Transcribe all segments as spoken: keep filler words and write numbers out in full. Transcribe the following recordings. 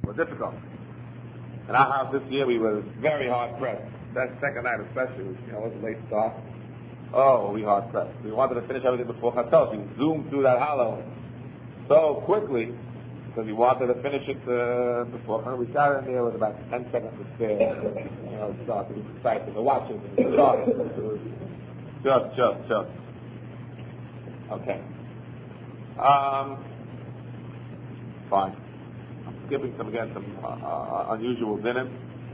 was difficult. In our house this year, we were very hard pressed. That second night especially, was, you know, it was a late start. Oh, we hard pressed. We wanted to finish everything before Chatzos. We zoomed through that hollow so quickly because we wanted to finish it uh, before. We sat in there with about ten seconds to spare. You know, it started. It was exciting. We're watching. It started. Just, just, just. Okay. Um, fine. I'm skipping some again, some uh, uh, unusual dinim.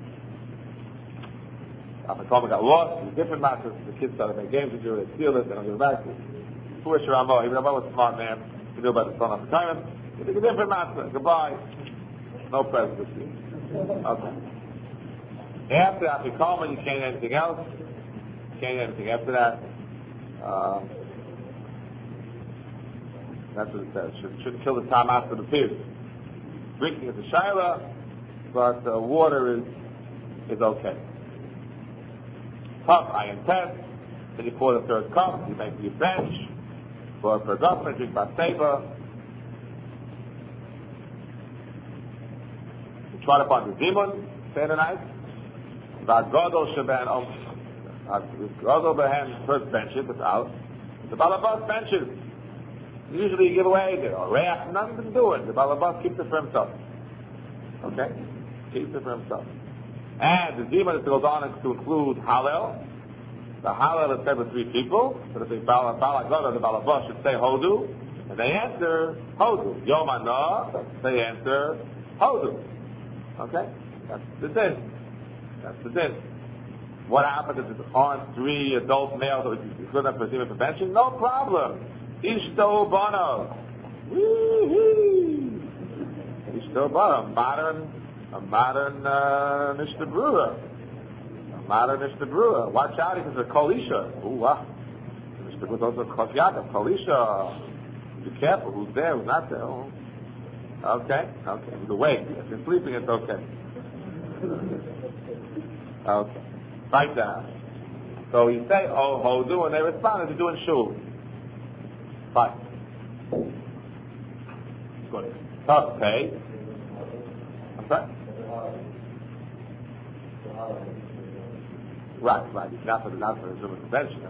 After got lost, in different matches, the kids started making games with you, they steal it, they don't give it back. Poor Shiramo, even Ramo was a smart man, he knew about the son of the time. He took a different master, goodbye. No present this year. Okay. After Afikoman, you can't eat anything else. You can't eat anything after that. Uh, that's what it says. Should, shouldn't kill the time after the period. Drinking is a shaila, but uh, water is is okay. Cup, iron test. Then you pour the third cup. You make your bench for for government. Drink by saber. You try to find the demon. Say the night. Vagodol sheben om. Vagodol behen first benches. It's out. The balabas benches. Usually you give away the reach. Nothing to do it. The balabas keeps it for himself. Okay, keeps it for himself. And the demon goes on to include Hallel. The Hallel is said with three people. So that the Balagada, the Balabas should say Hodu. And they answer Hodu. Yom Anah, they answer Hodu. Okay? That's the din. That's the din. What happens if there aren't three adult males that we could have for demon prevention? No problem. Ishto Bono. Woo-hoo. Ishto Bono. Modern A modern uh, Mishnah Brewer. A modern Mishnah Brewer. Watch out, because a Kolisha. Ooh, wow. Mishnah Brewer is also a Kosyaka. Kolisha. Be careful who's there, who's not there. Oh. Okay, okay. He's awake. If you're sleeping, it's okay. Okay. Right down. So you say, oh, Hodu, and they respond, you're doing shul. Fine. Good. Tough pay. Right? Right, right. It's not for the not for the human convention.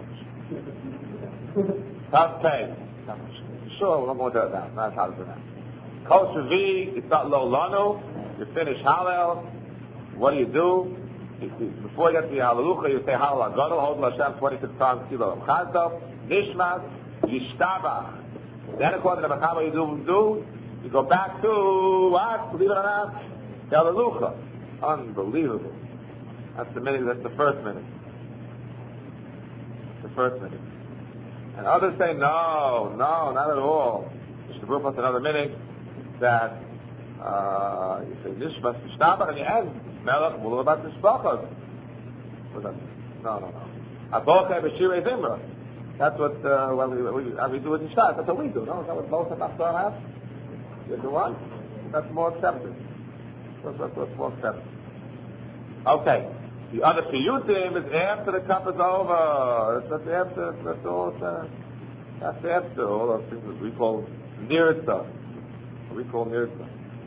Tough pay. Sure, we're not going to do it now. Not how to do that. Kosher V, it's not low lano. You finish Hallel. What do you do? Before you get to the Hallelujah, you say Hallel Agadol, hold Hashem twenty-six times, Kilo Chazdav, Nishmas, Yishtabach. Then according to the Machama, you do, do, you go back to what? Believe it or not? Hallelujah. Unbelievable. That's the minute, that's the first minute. The first minute. And others say, no, no, not at all. Mishnah Berurah plus another minute that uh, you say Nishmas Nishtabach and you end Melech Mulu about Nishbachos. No, no, no. Aboche B'Shirei Zimra. That's what uh, well, we, we, we do it in Shas. That's what we do, no? Is that what most of us have? You do what? That's more accepted. That's, that's what's more accepted. Okay. The other piyutim is after the cup is over. That's after. That's all. Uh, that's after all those things that we call nirta. We call nirta.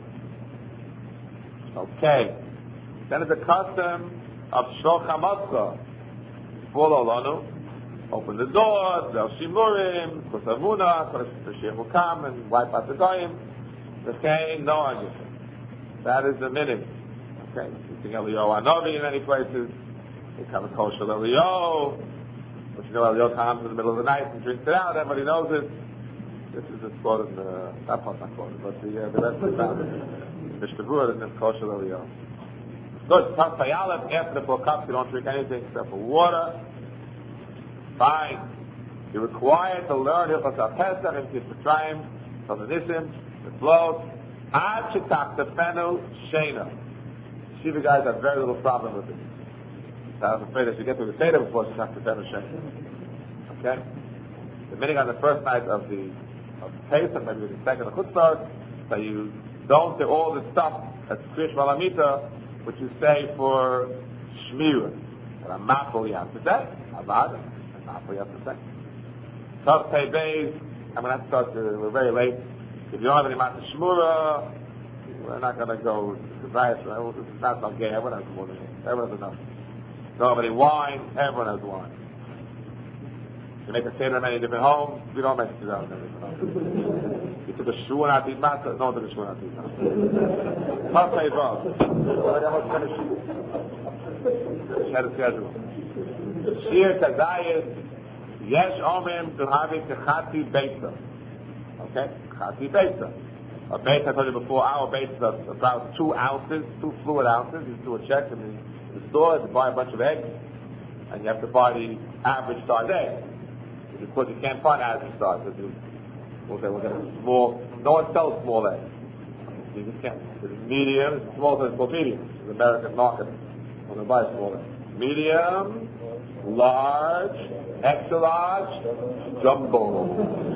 Okay. Then it's a custom of shloch hamatzah. Follow lanu. Open the door. Del shimurim. Kosavuna. Kosavuna will come and wipe out the goyim. The same. No argument. That is the minute. Okay, you think Elio Anovi in many places. They come with kosher Elio. But you know, Elio comes in the middle of the night and drinks it out. Everybody knows it. This is a quote in the, that part's not quoted, but the, uh, the rest of the family. Mishnah Berurah in this kosher Elio. Good. Taf Payalef, after the four cups, you don't drink anything except for water. Fine. You're required to learn Hilchos HaPesach and Kitzur from the Nisim, the flows. Ad Shetak Tefenu Shena. Shiva guys have very little problem with it. So I was afraid I should get to the Seder before Shetak Tefenu Shena. Okay? The meaning on the first night of the of Pesach, maybe the second of Chutzpah, that you don't say all the stuff that's Krish Malamita, which you say for Shmira. And a mapel you have to say. Avad, a mapel you have to say. Tav Pei Beis, I'm going to have to start, uh, we're very late. If you don't have any matzah shmura, We're not going to go to Kazayas. It's not so gay. Everyone has more than me. Everyone has enough. Nobody wine. Everyone has wine. You make a seder in many different homes. We don't make a seder in many different homes. You took a shul and atit matzah. No one took a shul and atit matzah. Must say both. Had a schedule. Shir Kazayas. Yesh omim to having kachati beisa. Okay? Kachati beisa. A beisa, I told you before, our beisa is about two ounces, two fluid ounces. You do a check in the, the store to buy a bunch of eggs, and you have to buy the average size egg. Because you can't find average size. So you, we'll say we'll get a small, no one sells small eggs. You just can't. It's medium, it's small, so it's called medium. It's the American market. We're going to buy small eggs. Medium, large, extra large, jumbo.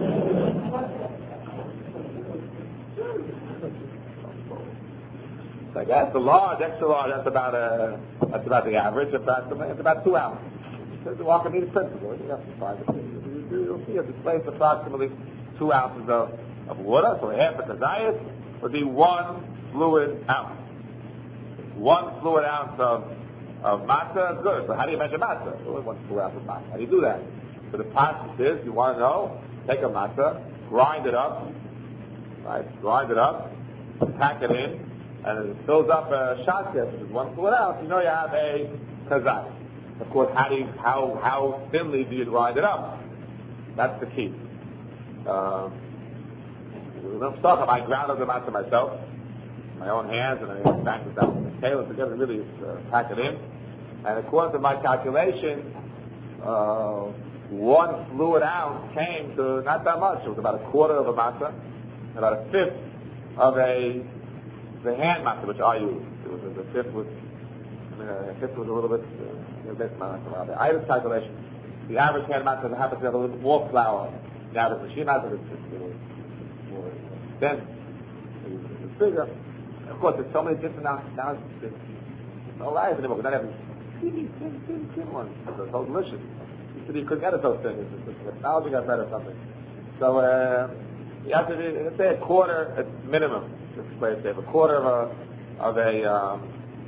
I guess the large, extra large, that's about a, that's about the average. About it's about two ounces. It's the Archimedes principle. You have to find it. You'll see it displays approximately two ounces of, of water. So half a kazayas would be one fluid ounce. One fluid ounce of of matzah is good. So how do you measure matzah? Well, one fluid ounce of matzah. How do you do that? So the process is, you want to know, take a matzah, grind it up, right? Grind it up, pack it in, and it fills up a shot glass, which is one fluid ounce. You know you have a kazayas. Of course, how do you, how how thinly do you grind it up? That's the key. Um, I'm talking. I ground up the matzah myself, my own hands, and I back it down with the tail together. Really, uh, pack it in. And according to my calculation, uh, one fluid ounce came to not that much. It was about a quarter of a matzah, about a fifth of a the hand matzah which I used. It was the fifth was. I mean, a fifth was a little bit. Uh, I had a calculation. The average hand matzah happens to have a little bit more flour. The average machine matzah is more dense. It's bigger. Of course, there's so many different now. Now it's no lies anymore. We're not having teeny, thin, thin, thin ones. It's so delicious. You couldn't get it so thin. The technology got better or something. So uh, you have to be, let's say a quarter at minimum. Let's play it safe. A quarter of a of a um,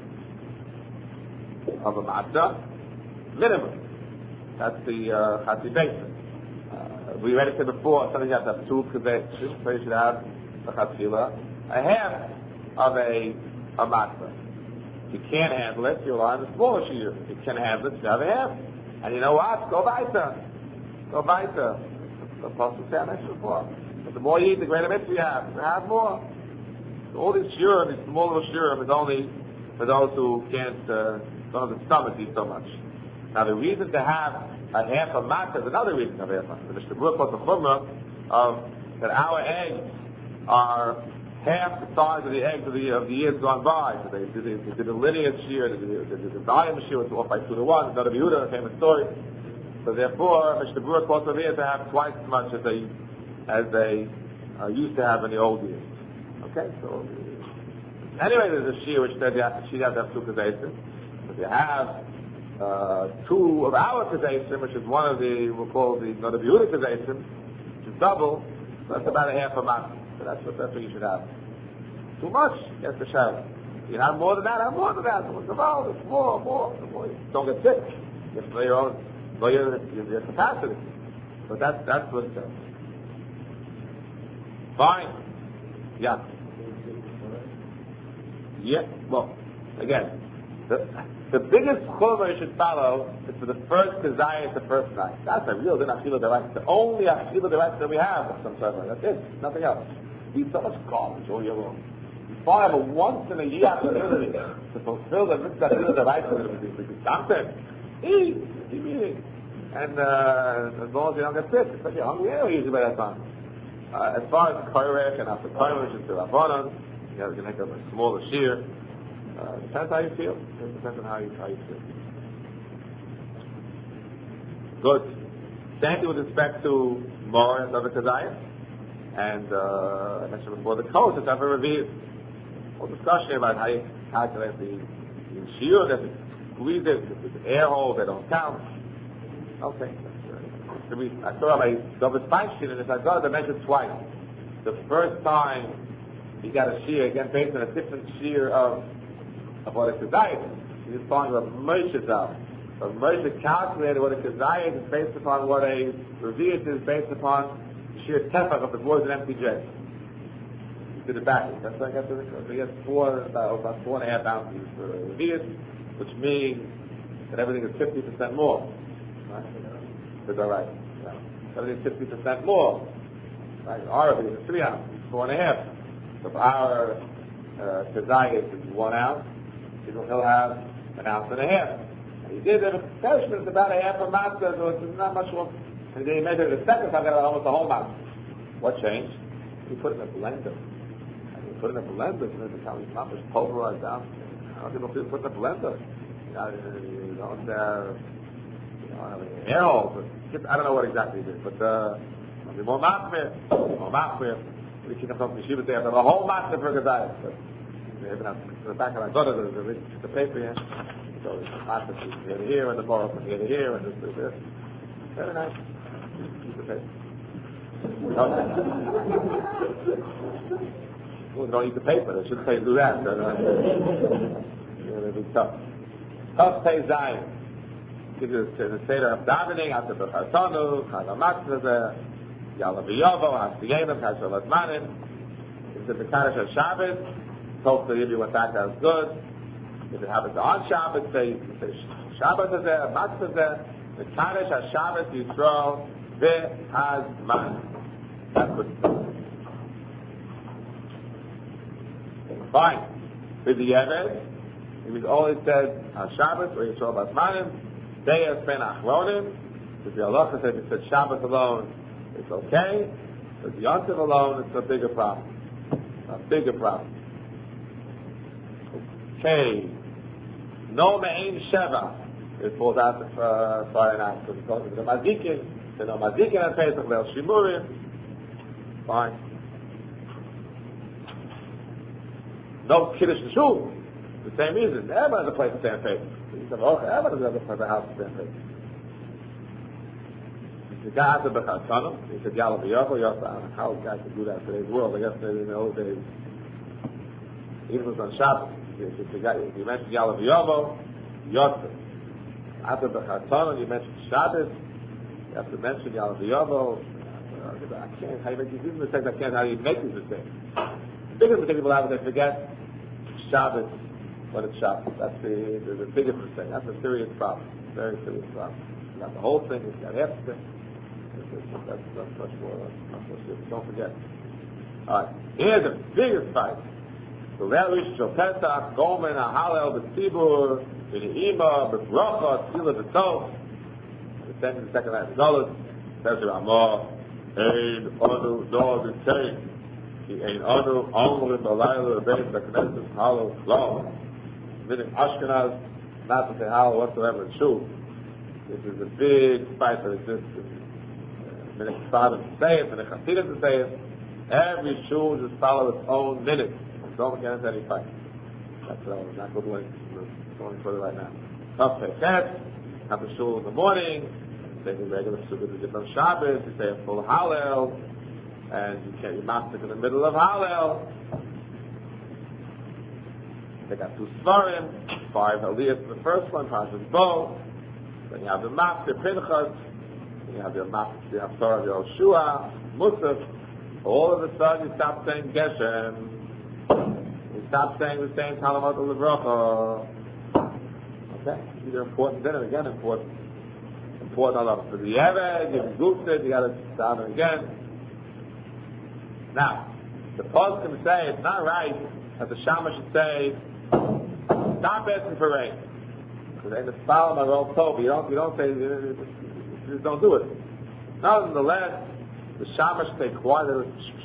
of a matzah. Minimum. That's the uh, Chatzi Beisa. Uh, we read it before, something you have to have two, because so you should have the Chatzila, a half of a, a matzah. If you can't handle it, you'll on the smaller shear. If you can handle it, you have a half. And you know what? Go weiter. Go weiter. The Apostle said I mentioned before. But the more you eat, the greater mitzvah you have. You have more. So all these shiurim, these small little shiurim, is only for those who can't, uh, don't have the stomach to eat so much. Now the reason to have a half a matzah is another reason to have a half a matzah. The Mishnah Berurah quotes the chumrah of that our eggs are half the size of the eggs of the of the years gone by. So they did, they did a linear shear, they did, they did the volume shear, it's off by two to one. It's not a Yehuda, a famous story. So therefore, Mishnah Berurah quotes over here to have twice as much as they as they uh, used to have in the old years. Okay, so anyway, there's a shear which said you have to, she has to have two kazaysim. If you have Uh, two of our kazaysim, which is one of the, we'll call the, not the Yehuda kazaysim, which is double, so that's about a half a matzah. So that's what, that's what you should have. Too much, yes, the Shabbat. You have more than that, have more than that. What's the more, more, more, more. Don't get sick. You have to know your own, know your, your capacity. But that's, that's what it says. Fine. Yeah. Yeah, well, again, the, the biggest chumrah you should follow is for the first kazayas, the first night. That's a real din achila deraisa. The only achila deraisa that we have of some sort. That's it. Nothing else. We eat so much garbage all year long. We find a once in a year opportunity to fulfill the mitzvah achila deraisa. We do something. Eat. Keep eating. And uh, as long as you don't get sick, especially hungry, anyway, usually by that time. Uh, as far as koyrek and after koyrek, which is the rabbanon, you have to make a smaller shear. Uh, depends how you feel. It depends on how you, how you feel. Good. Same thing with respect to Mor and David Kazayas. And uh, I mentioned before the coach is ever revealed. Whole discussion about how you calculate the, the shear, that you squeeze it, if it's air holes, they don't count. Okay. That's the reason. I saw my David Feinstein in this. I got it mentioned twice. The first time he got a shear again based on a different shear of of what a kazayit is. He's talking about Moshe Zal. So Moshe calculated what a kazayit is based upon what a revius is based upon the sheer tefach of the boards and empty J. He did it backwards. That's why I got to the so he has four about, about four and a half ounces for a revius, which means that everything is fifty percent more. Right? That's all right. Yeah. Everything is fifty percent more. Right? Our revius is three ounces, four and a half. So if our uh, kazayit is one ounce, he'll have an ounce and a half. And he did it with Perishman, it's about a half a matzah, so it's not much more. And then he made it the second time, got almost the whole matzah. What changed? He put it in a blender. And he put it in a blender, and then the time his mouth was pulverized down. I don't think he'll put it in a blender. You know, you don't, uh, you know, have an air hole. I don't know what exactly he did, but, uh, it'll be more machmir, more machmir. We can come from the Yeshiva, they have the whole matzah for Gazayas. They have the back of my daughter, the, the paper here. So it's the matzah from here to here, and the moral from here to here, and this to this. Very nice. Keep the paper. Well, they don't eat the paper. They shouldn't say do that. So, uh, yeah, it'll be tough. Tough pay Zion. Give you the Seder of davening, after the Chatonu, Chag HaMatzah, Yalla V'Yovo, Hashtiyenim, Kashal Azmanim. It's the Kaddish of Shabbos. Hopefully, if you went back, that's good. If it happens on Shabbos, say, say Shabbos is there, Matzah is there. The Kaddish of Shabbos, Yisrael, V'Hazman. That's good. Fine. With the Yeves, it was always said on Shabbos, or Yisrael B'Hazmanim, Deyas Ben Achronim. If the Allah said, it said Shabbos alone, it's okay, but the Yontif alone, it's a bigger problem. A bigger problem. Okay. No Me'in Sheva. It falls out of uh, Friday night. So because of the Mazikin, the no Mazikin and Pesach, Leil Shimurim. Fine. No Kiddush and Shul. The same reason. Everybody has a place to stand Pesach. Everybody has a place, a house to stand Pesach. The guy after the Chatzana, he said, Yalla V'Yovo, Yosa, how guys could do that in today's world? I guess in the old days, even it was on Shabbos, you mentioned Yalla V'Yovo, Yosa. After the Chatzana, you mentioned Shabbos, you have to mention Yalla V'Yovo. I can't, how you make these mistakes, I can't, how you make these mistakes. The biggest mistake people have is they forget Shabbos when it's Shabbos. That's the, the, the biggest mistake. That's a serious problem. Very serious problem. You got the whole thing, you got half the thing. That's, that's much more, much more serious. Don't forget. Alright, here's the biggest fight. The Leil Shel Pesach, Gomen, Ahalel, B'Tzibur, B'Ne'ima, B'Bracha, Tzila, B'Tov. The second, the second line, Zolos, says the Ramah, Ein Onu, No, B'Tzein, Ein Onu, Omrim, B'Layla, B'Bein, B'Knesset, Halo, Klau. Meaning Ashkenaz, not to say Halo whatsoever in Shul. This is a big fight that exists in Minich Tzaddim to say it, Minich Hasidim to say it. Every shul just follow its own minute. Don't get into any fight. That's what I was not going going further right now. Tough Pesach, have the shul in the morning, say the regular shul with the different Shabbos, you say a full Hallel, and you carry your mastic in the middle of Hallel. They got two Svarim, five Aliyahs for the first one, Parshas Bo. Then you have the Master Pinchas, then you have the Master, the Haftarah of Yoshua, Musaf. All of a sudden you stop saying Geshem. You stop saying the same Talamat Levracha. Okay? These are important then and again important. Important Allah. For the Eved, you have Gufted, you got to stop it again. Now, the Post can say it's not right that the Shama should say, stop asking for rain. Because they just follow my roll Toby. You don't, you don't say, you just don't do it. Nonetheless, the Shama should say quiet.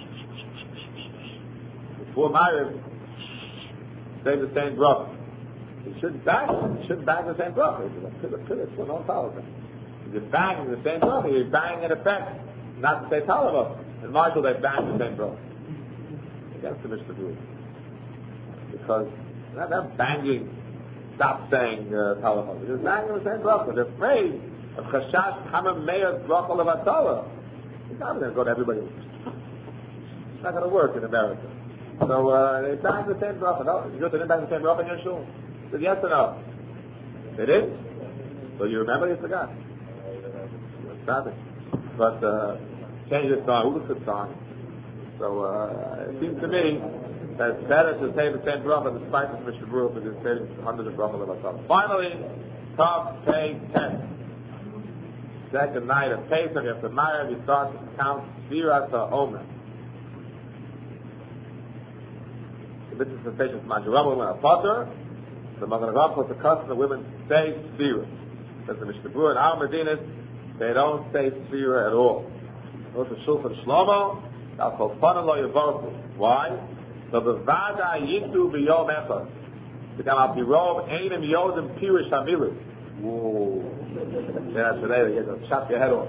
Before Ma'ariv, say the same bracha. You shouldn't bang it. You shouldn't bang the same bracha. It's a no talabah. If you're banging the same bracha, you're banging in effect, not to say talabah. In Marshall, they bang the same bracha. Against the Mishnah Berurah. Because they're not banging, stop saying uh, talabah. They're just banging the same bracha. They're afraid of Chashash Hamam Meir's bracha levatala. It's not going to go to everybody. It's not going to work in America. So uh, they daven the same bracha. No, you go to the daven the same bracha in your shul. Said yes or no? They did. So you remember? You forgot. Stop it. But uh, change the song. Who looks at song? So uh, it seems to me that it's better to say the same bracha despite the Mishnah Berurah because it's saying hundreds of brachas of Asaf. Finally, Tav Pei ten. Second night of Pesach, after Ma'ariv, you start to count Sfiras HaOmer. This is the station of Majarama when a potter. The Magen Avraham puts a custom of women say Sfira. That's the Mishnah Berurah. In our Medinas, they don't say Sfira at all. Go to Shulchan Shlomo. That's called Fanalo Yevorku. Why? So the Vada Yitu B'Yom Echad. The Gam Apirov Einem Yodim Pirish Hamilu. Whoa. Yeah, today they get to chop your head off.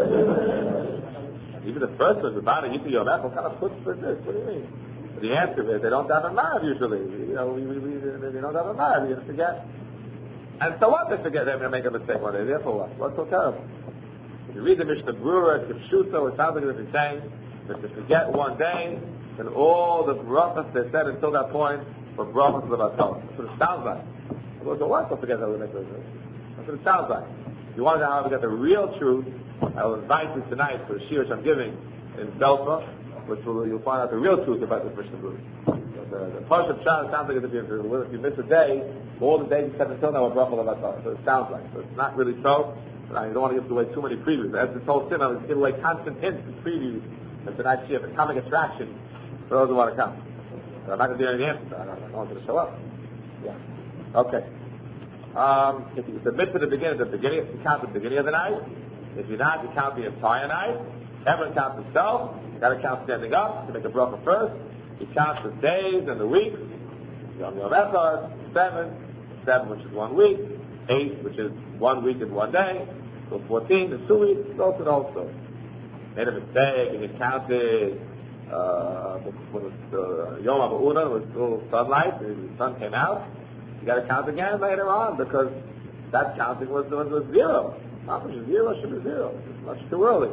Even the first one, the Vada Yitu B'Yom Echad, what kind of puts for this? What do you mean? The answer is they don't have a ma'av usually. You know, we, we, we, they don't have a ma'av. You forget. And so what? They forget they're going to make a mistake one day. Therefore what? What's so terrible? If you read the Mishnah Berurah, Kipshuto, it sounds like it's saying that to forget one day, then all the brachas they said until that point were brachas of the Batal. That's what it sounds like. So what? Don't forget that we make those. That's what it sounds like. If you want to know how to get the real truth, I will invite you tonight for the shiur which I'm giving in Belfa, which will, you'll find out the real truth about this Mishnah Berurah. The, the Parsha of Shad sounds like if you, if you miss a day, all the days you said until now are bracha levatar. So it sounds like. So it's not really so. I don't want to give away too many previews. As this whole sin, I was giving away constant hints and previews. And tonight's year, a comic attraction for those who want to come. But I'm not going to do any answers. I don't, I don't want you to show up. Yeah. Okay. Um, if you submit to the beginning, the beginning, you count the beginning of the night. If you're not, you count the entire night. Everyone counts himself. You got to count standing up. You make a bracha first. You count the days and the weeks. Yom Yom Echad, seven, seven which is one week, eight which is one week and one day, so fourteen is two weeks. Go to the whole story. Made a mistake and you counted uh, when the Yom HaBa'una was still sunlight, and the sun came out. You got to count again later on because that counting was was, was zero. How much is zero? Should be zero. It's much too early.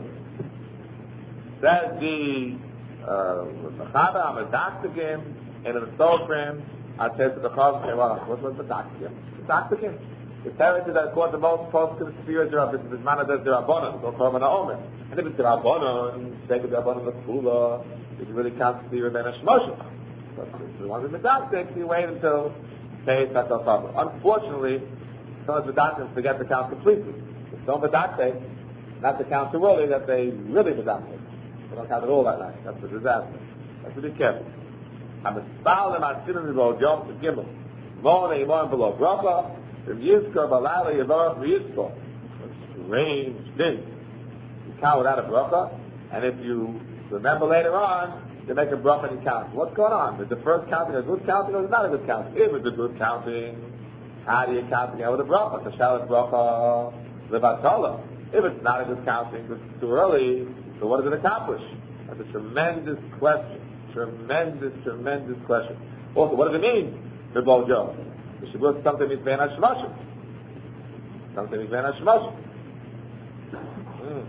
Says the Mechaba, I'm a doctor again, and in the Sofrim, I said to the Chazal, what was the doctor again? The doctor again. The parents that called the most post to the spheres are this is man does the Rabbanon, so call him an Omer. And if it's the Rabbanon, take the Rabbanon the Kula, if you really count the sphere then a Shmoshe. But if you want to be the doctor, you wait until Pei Satal Chaba. Unfortunately, some of the doctors forget to count completely. Some of the doctors, not to count too early, that they really the doctor. They don't count it all that night. That's a disaster. That's to be careful. I'm a spal in my sin below Yom to Gimel. Morning, Imam below Bracha. From Yizkor Balala Yavarach Yizkor. Strange thing. You count without a bracha, and if you remember later on, you make a bracha and you count. What's going on? Is the first counting a good counting or is it not a good counting? If it's a good counting, how do you count again with a bracha? Kashalas bracha levatala. If it's not a good counting, it's too early. So what does it accomplish? That's a tremendous question. Tremendous, tremendous question. Also, what does it mean? Bibol Joe. The Shavuot something means Ben HaShemashim. Something means Ben HaShemashim. Hmm.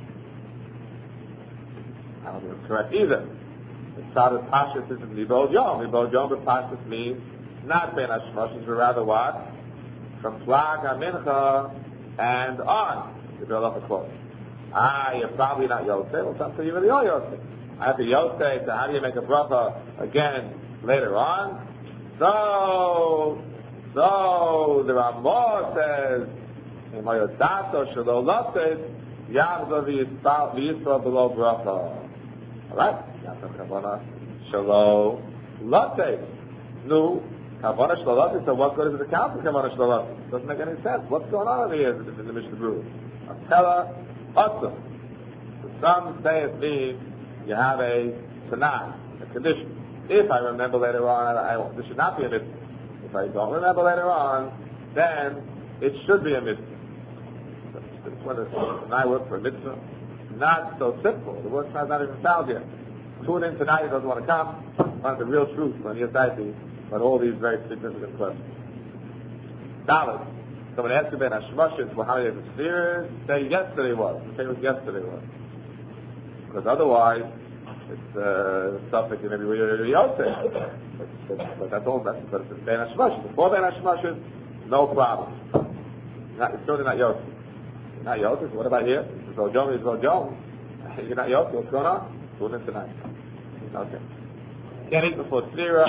I don't think it's correct either. The Tzad Pashas isn't Bibol Joe. Bibol Joe, but Pashas means not Ben HaShemashim, but rather what? From Plag HaMincha and on. The Bibol HaKol. Ah, you're probably not Yosef. Well, some you really are Yosef. I have the Yosef, so how do you make a bracha again later on? So, so the Ramah says, in my Yodato Shelo Lates, Yavzo v'Yisrael below bracha. Alright? Yavzo Kavana Shelo Lates. No, Kavana Shelo Lates, so what good is it to count for Kavana Shelo Lates? Doesn't make any sense. What's going on over here in the Mishnah Berurah? Tell awesome. So some say it means you have a tanah, a condition. If I remember later on, I, I, this should not be a mitzvah. If I don't remember later on, then it should be a mitzvah. So it's when the tanah works for a mitzvah. Not so simple. The word is not even found yet. Tune in tonight, he doesn't want to come. Find the real truth on your side, but all these very significant questions. Dallas. Someone asks you about Hashemashim, well, how many spheres? Say yesterday was. Say it was yesterday was. Because otherwise, it's uh, suffix in every way you're Yosef. But, but, but that's all, that's, but it's Ben Hashmash. Before Ben Hashmash, no problem. Not, it's certainly not Yosef. You're not Yosef, what about here? It's Zojom, it's Zojom. You're not Yosef, what's going on? Doing it tonight. Okay. Can't eat before Tzira.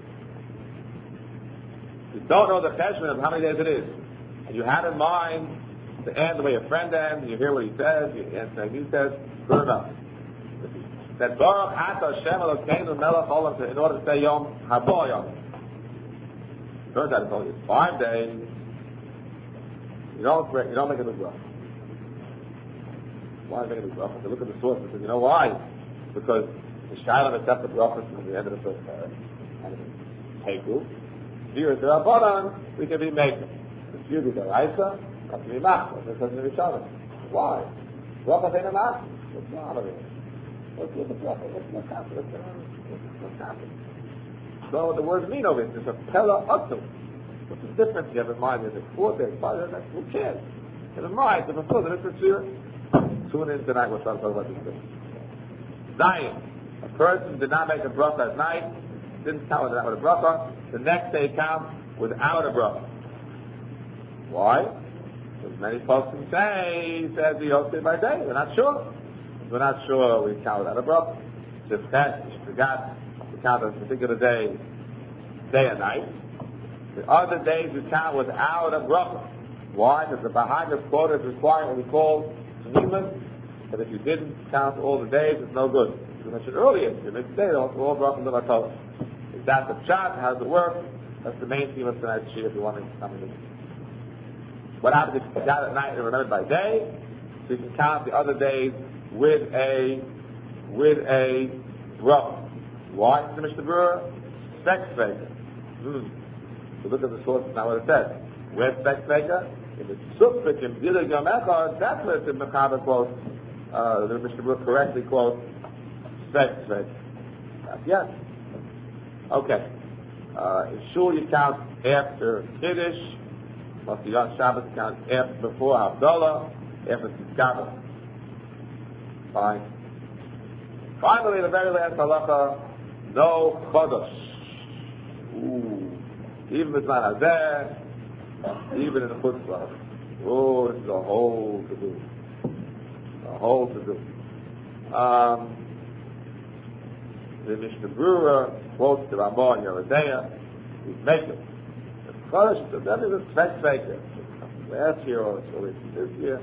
You don't know the cheshbon of how many days it is, and you had in mind the end the way your friend ends, and you hear what he says, you answer like he says, good enough. That Baruch Ata Hashem Elokeinu Melech Olam, in order to say Yom Habo Yom. Turns out it's only five days. You don't you don't make a big bracha. Why make a big bracha? To look at the source and say, you know why? Because the Shailam accepts the bracha from the end of the first parak, and it's Heiku. Here is the Rabbanan, we can be making. The few is the Raisa, that's me machmas. This doesn't be Shalom. Why? Bracha ain't a machmas. What's wrong with it? What's with the bracha? What's what's happening? What's happening? So what the words mean over it is a pella atum. What's the difference you have in mind? Is it four days, five days? Who cares? In the mind, if it's full, then it's a tzira. Tune in tonight. We'll start talking about this thing. Zion. A person did not make a bracha at night. Didn't count with a bracha. The next day counts without a bracha. Why? Because many folks can say, says the Yosef by day. We're not sure. We're not sure we count without a bracha. Just that, you forgot to count a particular day, day and night. The other days you count without a bracha. Why? Because the Bahamas quota is requiring what we call Tniman, that if you didn't count all the days, it's no good. As I mentioned earlier, if you missed a day, all brachas of Torah. Is that the pshat? How does it work? That's the main theme of tonight's shir if you want to come in. What happens if you count at night and remember by day? So you can count the other days with a with a bracha. Why? The Mishnah Berurah, sex faker. Hmm. So look at the source, now what it says. Where's sex faker? If it's sufik in Gilag Yom Echad, that's what the Mechaber quotes, uh, the Mishnah Berurah correctly quotes sex faker. That's yes. Okay. Uh, in Shul you count after Kiddush, plus the on Shabbos you count after, before Havdalah, after Tzidkava. Fine. Finally, the very last halacha, no chodosh. Ooh. Even if it's not hazeh, even in the chutzpah. Oh, this is a whole to do. A whole to do. Um, the Mishnah Berurah quotes the Ramah and Yeridea. He's making the chodosh. So that is a sex faker. Last year or so, this year.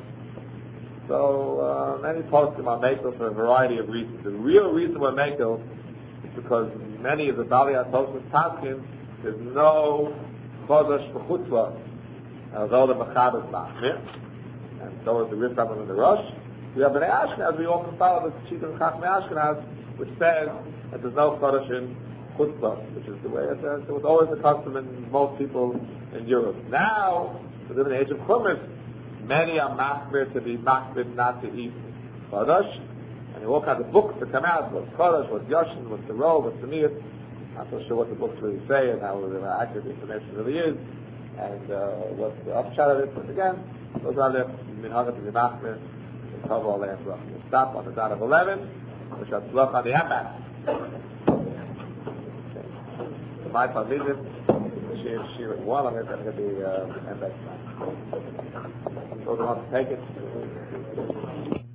So uh, many poskim are makel for a variety of reasons. The real reason we're makel is because many of the Bali HaTosfos paskin, there's no chodosh b'chutzlah, although the Mechaber is machmir, and so is the Rif Rabbim and the Rosh. We have Bnei Ashkenaz, we often follow the Shita of Chachmei Ashkenaz, which says that there's no chodosh in chutzlah, which is the way it says. It was always the custom in most people in Europe. Now, within the age of Chumash, many are machmir to be machmir not to eat chodosh, and all kinds of books that come out, what's chodosh, what's yoshin, what's the roll, what's the miyat. I'm not sure what the books really say and how accurate the information really is, and uh, what's the upshot of it. But again, those are the minhagah to the machmir. We'll cover all that. We'll stop on the dot of eleven. We shall look on the handbag. So my talmidim, shir shir at one. I'm going to get the uh, handbag. Those who want to take it.